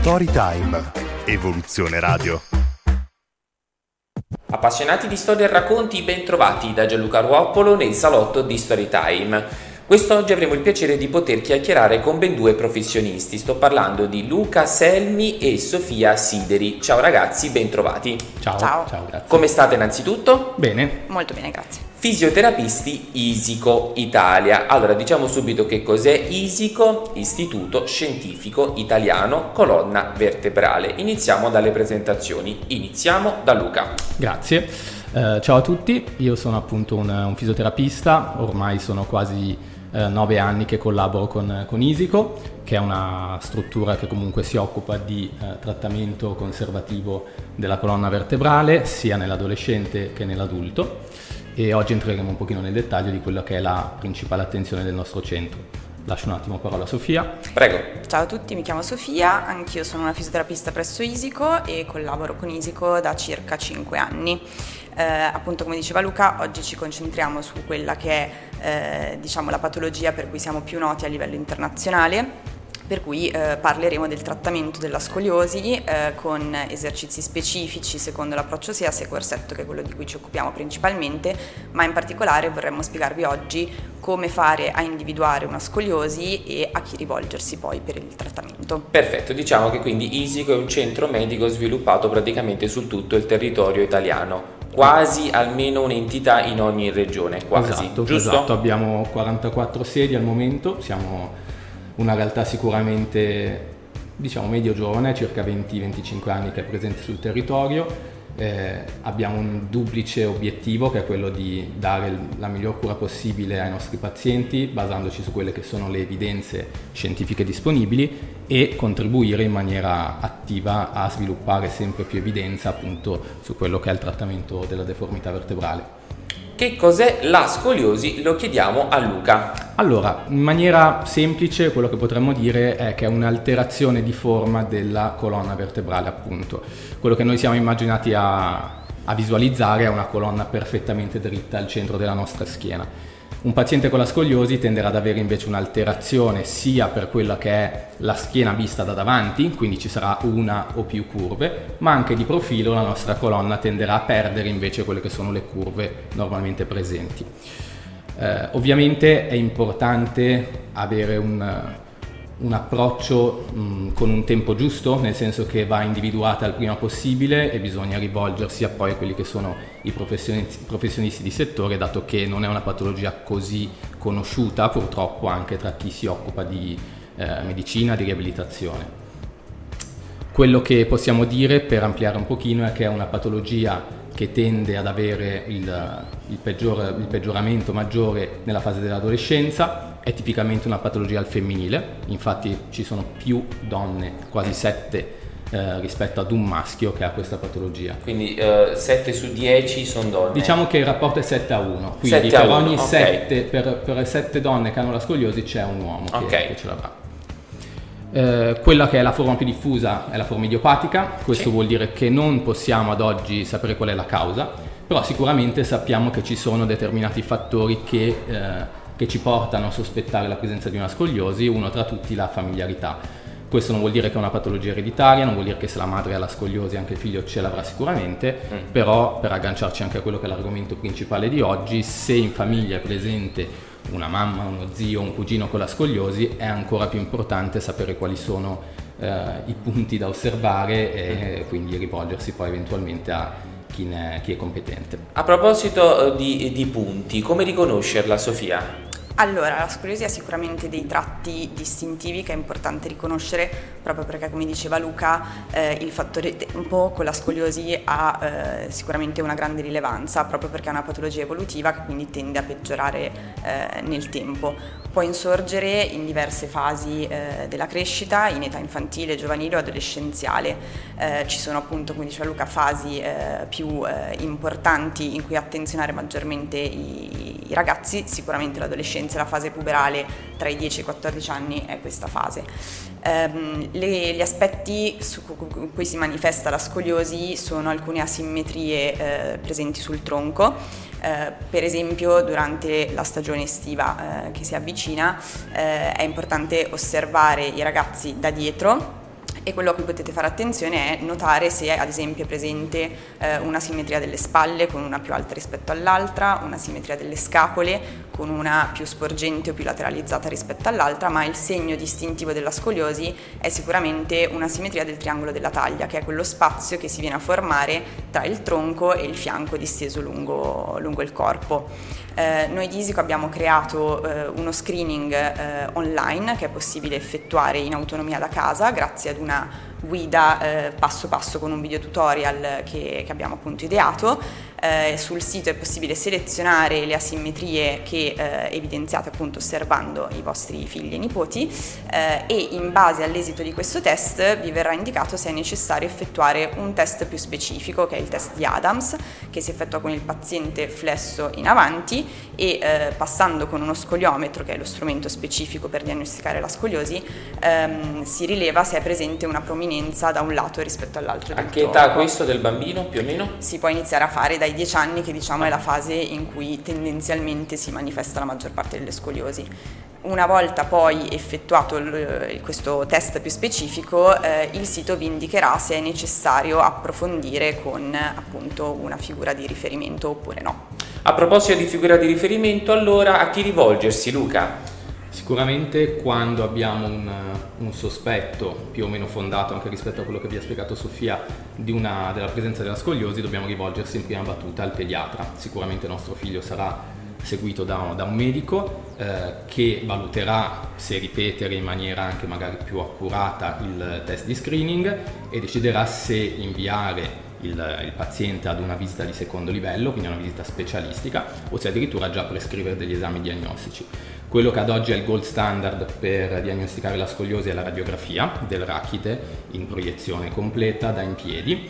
Storytime. Evoluzione Radio. Appassionati di storie e racconti, ben trovati da Gianluca Ruoppolo nel salotto di Storytime. Quest'oggi avremo il piacere di poter chiacchierare con ben due professionisti. Sto parlando di Luca Selmi e Sofia Sideri. Ciao ragazzi, ben trovati. Ciao, grazie. Come state innanzitutto? Bene. Molto bene, grazie. Fisioterapisti ISICO Italia. Allora, diciamo subito che cos'è ISICO, Istituto Scientifico Italiano Colonna Vertebrale. Iniziamo dalle presentazioni. Iniziamo da Luca. Grazie. Ciao a tutti, io sono appunto un fisioterapista, ormai sono quasi 9 anni che collaboro con ISICO, che è una struttura che comunque si occupa di trattamento conservativo della colonna vertebrale, sia nell'adolescente che nell'adulto, e oggi entreremo un pochino nel dettaglio di quella che è la principale attenzione del nostro centro. Lascio un attimo parola a Sofia. Prego. Ciao a tutti, mi chiamo Sofia, anch'io sono una fisioterapista presso ISICO e collaboro con ISICO da circa 5 anni. Appunto, come diceva Luca, oggi ci concentriamo su quella che è la patologia per cui siamo più noti a livello internazionale, per cui parleremo del trattamento della scoliosi con esercizi specifici secondo l'approccio SIAS e corsetto, che è quello di cui ci occupiamo principalmente, ma in particolare vorremmo spiegarvi oggi come fare a individuare una scoliosi e a chi rivolgersi poi per il trattamento. Perfetto, diciamo che quindi ISICO è un centro medico sviluppato praticamente su tutto il territorio italiano. Quasi almeno un'entità in ogni regione, quasi, giusto? Esatto, abbiamo 44 sedi al momento, siamo una realtà sicuramente medio giovane, circa 20-25 anni, che è presente sul territorio. Abbiamo un duplice obiettivo, che è quello di dare la miglior cura possibile ai nostri pazienti, basandoci su quelle che sono le evidenze scientifiche disponibili, e contribuire in maniera attiva a sviluppare sempre più evidenza appunto su quello che è il trattamento della deformità vertebrale. Che cos'è la scoliosi? Lo chiediamo a Luca. Allora, in maniera semplice quello che potremmo dire è che è un'alterazione di forma della colonna vertebrale, appunto. Quello che noi siamo immaginati a visualizzare è una colonna perfettamente dritta al centro della nostra schiena. Un paziente con la scoliosi tenderà ad avere invece un'alterazione sia per quella che è la schiena vista da davanti, quindi ci sarà una o più curve, ma anche di profilo la nostra colonna tenderà a perdere invece quelle che sono le curve normalmente presenti. Ovviamente è importante avere un approccio con un tempo giusto, nel senso che va individuata il prima possibile e bisogna rivolgersi a poi quelli che sono i professionisti di settore, dato che non è una patologia così conosciuta purtroppo anche tra chi si occupa di medicina, di riabilitazione. Quello che possiamo dire, per ampliare un pochino, è che è una patologia che tende ad avere il peggioramento maggiore nella fase dell'adolescenza. È tipicamente una patologia al femminile, infatti ci sono più donne, quasi 7 rispetto ad un maschio che ha questa patologia. Quindi 7 su 10 sono donne? Diciamo che il rapporto è 7-1, quindi 7-1, per ogni okay. 7, per 7 donne che hanno la scoliosi c'è un uomo che ce l'avrà. Quella che è la forma più diffusa è la forma idiopatica. Questo vuol dire che non possiamo ad oggi sapere qual è la causa, però sicuramente sappiamo che ci sono determinati fattori che ci portano a sospettare la presenza di una scoliosi, uno tra tutti la familiarità. Questo non vuol dire che è una patologia ereditaria, non vuol dire che se la madre ha la scoliosi anche il figlio ce l'avrà sicuramente, però per agganciarci anche a quello che è l'argomento principale di oggi, se in famiglia è presente una mamma, uno zio, un cugino con la scoliosi, è ancora più importante sapere quali sono i punti da osservare e quindi rivolgersi poi eventualmente a chi è competente. A proposito di punti, come riconoscerla, Sofia? Allora, la scoliosi ha sicuramente dei tratti distintivi che è importante riconoscere, proprio perché, come diceva Luca, il fattore tempo con la scoliosi ha sicuramente una grande rilevanza, proprio perché è una patologia evolutiva che quindi tende a peggiorare nel tempo. Può insorgere in diverse fasi della crescita, in età infantile, giovanile o adolescenziale. Ci sono appunto, come diceva Luca, fasi più importanti in cui attenzionare maggiormente i ragazzi, sicuramente l'adolescenza, la fase puberale tra i 10 e i 14 anni è questa fase. Gli aspetti su cui si manifesta la scoliosi sono alcune asimmetrie presenti sul tronco. Per esempio, durante la stagione estiva che si avvicina, è importante osservare i ragazzi da dietro e quello a cui potete fare attenzione è notare se ad esempio è presente una simmetria delle spalle con una più alta rispetto all'altra, una simmetria delle scapole con una più sporgente o più lateralizzata rispetto all'altra, ma il segno distintivo della scoliosi è sicuramente una simmetria del triangolo della taglia, che è quello spazio che si viene a formare tra il tronco e il fianco disteso lungo il corpo. Noi di Isico abbiamo creato uno screening online che è possibile effettuare in autonomia da casa grazie ad una guida passo passo con un video tutorial che abbiamo appunto ideato. Sul sito è possibile selezionare le asimmetrie che evidenziate appunto osservando i vostri figli e nipoti e in base all'esito di questo test vi verrà indicato se è necessario effettuare un test più specifico, che è il test di Adams, che si effettua con il paziente flesso in avanti e passando con uno scoliometro, che è lo strumento specifico per diagnosticare la scoliosi, si rileva se è presente una prominenza da un lato rispetto all'altro. A che età questo del bambino più o meno? Si può iniziare a fare dai 10 anni, che diciamo è la fase in cui tendenzialmente si manifesta la maggior parte delle scoliosi. Una volta poi effettuato questo test più specifico, il sito vi indicherà se è necessario approfondire con appunto una figura di riferimento oppure no. A proposito di figura di riferimento, allora a chi rivolgersi, Luca? Sicuramente quando abbiamo un sospetto più o meno fondato, anche rispetto a quello che vi ha spiegato Sofia, della presenza della scoliosi, dobbiamo rivolgersi in prima battuta al pediatra. Sicuramente il nostro figlio sarà seguito da un medico che valuterà se ripetere in maniera anche magari più accurata il test di screening e deciderà se inviare il paziente ad una visita di secondo livello, quindi una visita specialistica, o se addirittura già prescrivere degli esami diagnostici. Quello che ad oggi è il gold standard per diagnosticare la scoliosi è la radiografia del rachite in proiezione completa da in piedi,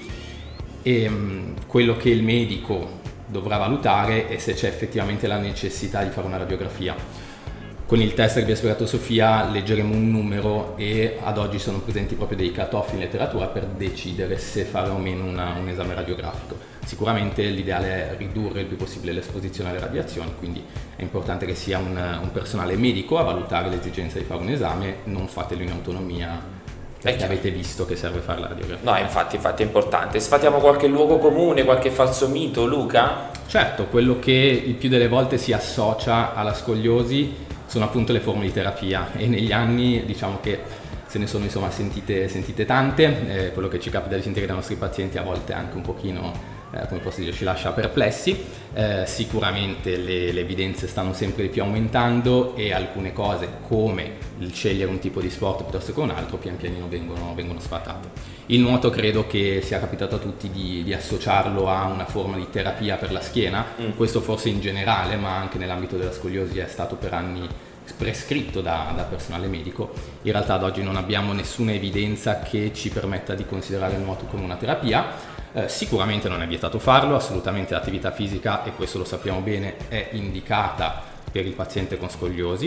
e quello che il medico dovrà valutare è se c'è effettivamente la necessità di fare una radiografia. Con il test che vi ha spiegato Sofia leggeremo un numero e ad oggi sono presenti proprio dei cut-off in letteratura per decidere se fare o meno un esame radiografico. Sicuramente l'ideale è ridurre il più possibile l'esposizione alle radiazioni, quindi è importante che sia un personale medico a valutare l'esigenza di fare un esame, non fatelo in autonomia perché avete visto che serve fare la radiografia. No, infatti è importante. Sfatiamo qualche luogo comune, qualche falso mito, Luca? Certo, quello che il più delle volte si associa alla scoliosi sono appunto le forme di terapia, e negli anni diciamo che se ne sono insomma sentite tante. Quello che ci capita di sentire dai nostri pazienti a volte anche un pochino come posso dire, ci lascia perplessi. Sicuramente le evidenze stanno sempre di più aumentando e alcune cose, come il scegliere un tipo di sport piuttosto che un altro, pian pianino vengono sfatate. Il nuoto credo che sia capitato a tutti di associarlo a una forma di terapia per la schiena, questo forse in generale, ma anche nell'ambito della scoliosi è stato per anni prescritto da personale medico. In realtà ad oggi non abbiamo nessuna evidenza che ci permetta di considerare il nuoto come una terapia. Sicuramente non è vietato farlo, assolutamente l'attività fisica, e questo lo sappiamo bene, è indicata per il paziente con scoliosi,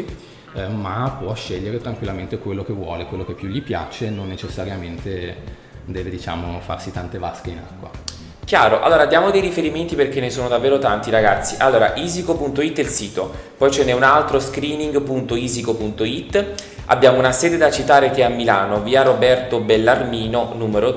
ma può scegliere tranquillamente quello che vuole, quello che più gli piace, non necessariamente deve farsi tante vasche in acqua. Chiaro, allora diamo dei riferimenti perché ne sono davvero tanti, ragazzi. Allora, isico.it è il sito, poi ce n'è un altro, screening.isico.it. Abbiamo una sede da citare che è a Milano, via Roberto Bellarmino numero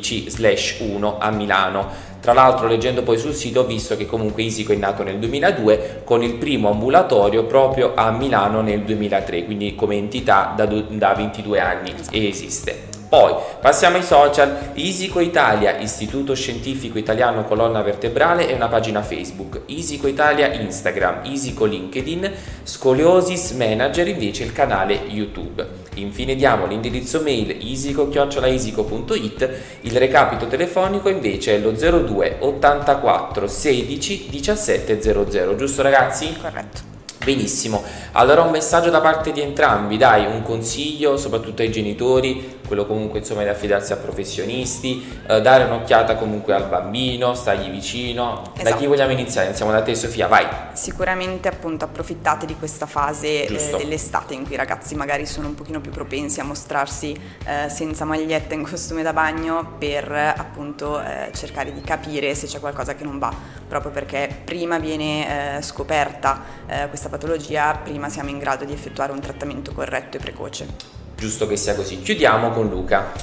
13/1 a Milano. Tra l'altro, leggendo poi sul sito ho visto che comunque Isico è nato nel 2002 con il primo ambulatorio proprio a Milano nel 2003, quindi come entità da 22 anni esiste. Poi passiamo ai social. Isico Italia, Istituto Scientifico Italiano Colonna Vertebrale, è una pagina Facebook. Isico Italia Instagram, Isico LinkedIn, Scoliosis Manager invece il canale YouTube. Infine diamo l'indirizzo mail isico@isico.it. Il recapito telefonico invece è lo 02 84 16 17 00, giusto ragazzi? Corretto. Benissimo, allora un messaggio da parte di entrambi, dai, un consiglio soprattutto ai genitori, quello comunque insomma di affidarsi a professionisti, dare un'occhiata comunque al bambino, stargli vicino. Esatto. Da chi vogliamo iniziare? Iniziamo da te Sofia, vai. Sicuramente appunto approfittate di questa fase dell'estate in cui i ragazzi magari sono un pochino più propensi a mostrarsi senza maglietta in costume da bagno per appunto cercare di capire se c'è qualcosa che non va, proprio perché prima viene scoperta questa patologia, prima siamo in grado di effettuare un trattamento corretto e precoce. Giusto che sia così. Chiudiamo con Luca.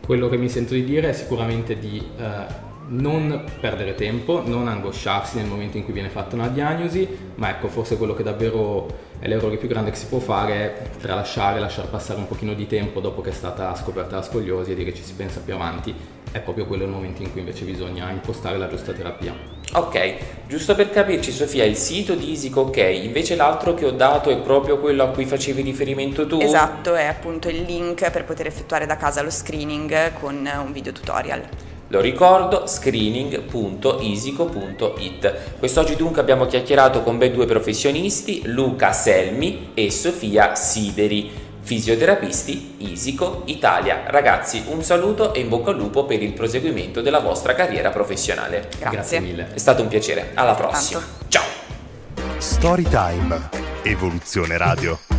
Quello che mi sento di dire è sicuramente di non perdere tempo, non angosciarsi nel momento in cui viene fatta una diagnosi, ma ecco, forse quello che davvero è l'errore più grande che si può fare è tralasciare, lasciar passare un pochino di tempo dopo che è stata scoperta la scoliosi e dire ci si pensa più avanti. È proprio quello il momento in cui invece bisogna impostare la giusta terapia. Ok, giusto per capirci Sofia, il sito di Isico ok, invece l'altro che ho dato è proprio quello a cui facevi riferimento tu? Esatto, è appunto il link per poter effettuare da casa lo screening con un video tutorial. Lo ricordo, screening.isico.it. Quest'oggi dunque abbiamo chiacchierato con ben 2 professionisti, Luca Selmi e Sofia Sideri, fisioterapisti Isico Italia. Ragazzi, un saluto e in bocca al lupo per il proseguimento della vostra carriera professionale. Grazie mille. È stato un piacere, alla prossima. Tanto. Ciao! Storytime, Evoluzione Radio.